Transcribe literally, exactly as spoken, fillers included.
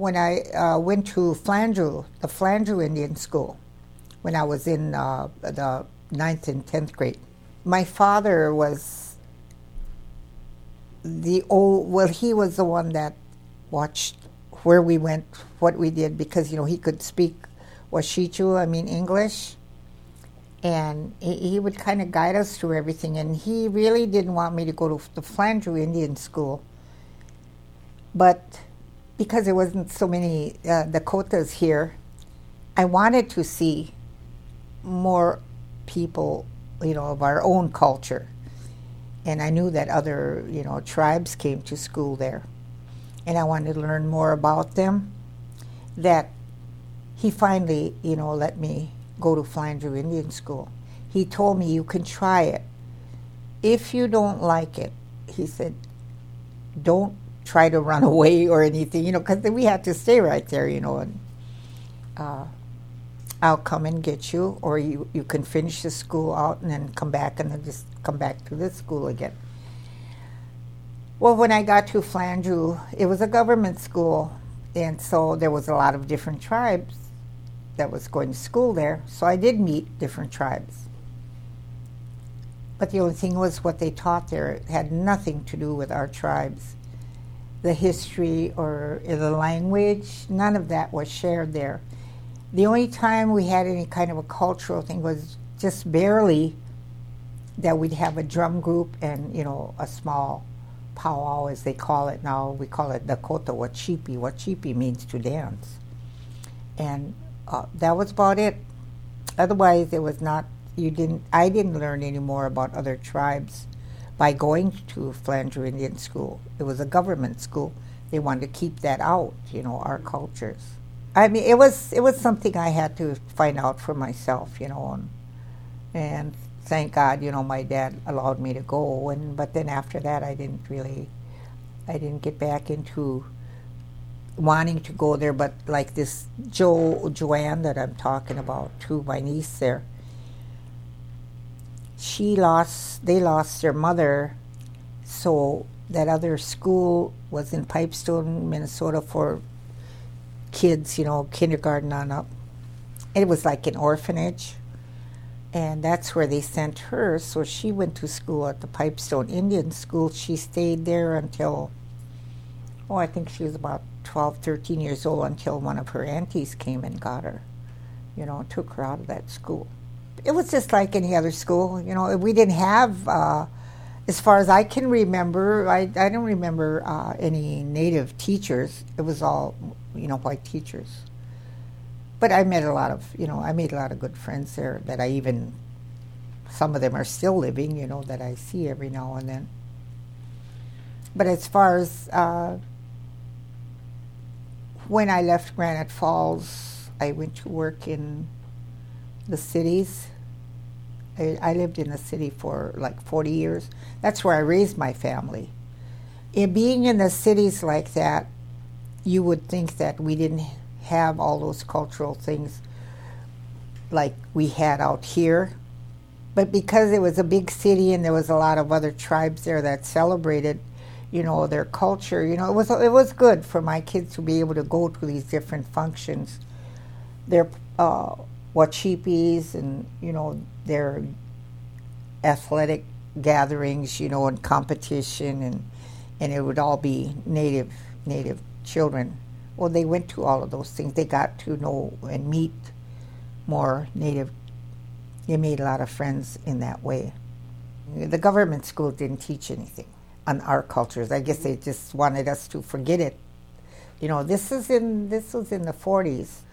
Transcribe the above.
when I uh, went to Flandreau, the Flandreau Indian School, when I was in uh, the ninth and tenth grade. My father was the old, well, he was the one that watched where we went, what we did, because, you know, he could speak Washichu, I mean English, and he, he would kind of guide us through everything, and he really didn't want me to go to the Flandreau Indian School, but because there wasn't so many uh, Dakotas here, I wanted to see more people, you know, of our own culture. And I knew that other, you know, tribes came to school there. And I wanted to learn more about them. That he finally, you know, let me go to Flandreau Indian School. He told me, you can try it. If you don't like it, he said, don't try to run away or anything, you know, because we had to stay right there, you know, and uh, I'll come and get you, or you, you can finish the school out and then come back and then just come back to this school again. Well, when I got to Flandreau, it was a government school, and so there was a lot of different tribes that was going to school there, so I did meet different tribes. But the only thing was what they taught there. It had nothing to do with our tribes. The history or the language, none of that was shared there. The only time we had any kind of a cultural thing was just barely that we'd have a drum group and, you know, a small powwow, as they call it now. We call it Dakota Wachipi. Wachipi means to dance. And uh, that was about it. Otherwise, it was not, you didn't, I didn't learn any more about other tribes by going to Flandreau Indian School. It was a government school. They wanted to keep that out, you know, our cultures. I mean, it was it was something I had to find out for myself, you know, and, and thank God, you know, my dad allowed me to go. And but then after that, I didn't really, I didn't get back into wanting to go there. But like this Jo Joanne that I'm talking about, too, my niece there, she lost, they lost their mother, so that other school was in Pipestone, Minnesota for kids, you know, kindergarten on up. It was like an orphanage, and that's where they sent her, so she went to school at the Pipestone Indian School. She stayed there until, oh, I think she was about twelve, thirteen years old, until one of her aunties came and got her, you know, took her out of that school. It was just like any other school, you know. We didn't have, uh, as far as I can remember, I, I don't remember uh, any native teachers. It was all, you know, white teachers. But I met a lot of, you know, I made a lot of good friends there that I even, some of them are still living, you know, that I see every now and then. But as far as uh, when I left Granite Falls, I went to work in the cities. I, I lived in the city for like forty years. That's where I raised my family. In being in the cities like that, you would think that we didn't have all those cultural things like we had out here. But because it was a big city and there was a lot of other tribes there that celebrated, you know, their culture, you know, it was it was good for my kids to be able to go to these different functions. Their uh, Wachipis and, you know, their athletic gatherings, you know, and competition, and and it would all be native native children. Well, they went to all of those things. They got to know and meet more native. They made a lot of friends in that way. The government school didn't teach anything on our cultures. I guess they just wanted us to forget it. You know, this is in this was in the forties.